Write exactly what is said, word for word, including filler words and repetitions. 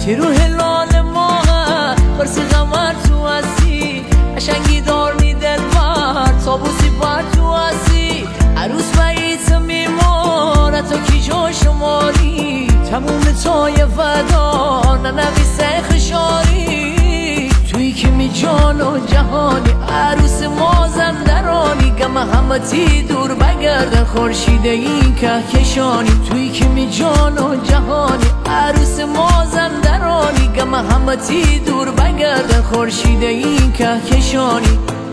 که رو هلال ماه برسی غمر تو هستی قشنگی دار میدن بر تابوسی بر تو هستی عروس باییت میماره تو کی جا شماری تموم تای فدا ننویسه خشاری توی که می جان و جهانی عروس مازندرانی گم همتی دور بگردن خورشید این کهکشانی توی که می جان و جهانی عروس مازندرانی گم همتی دور بگردن خورشید این کهکشانی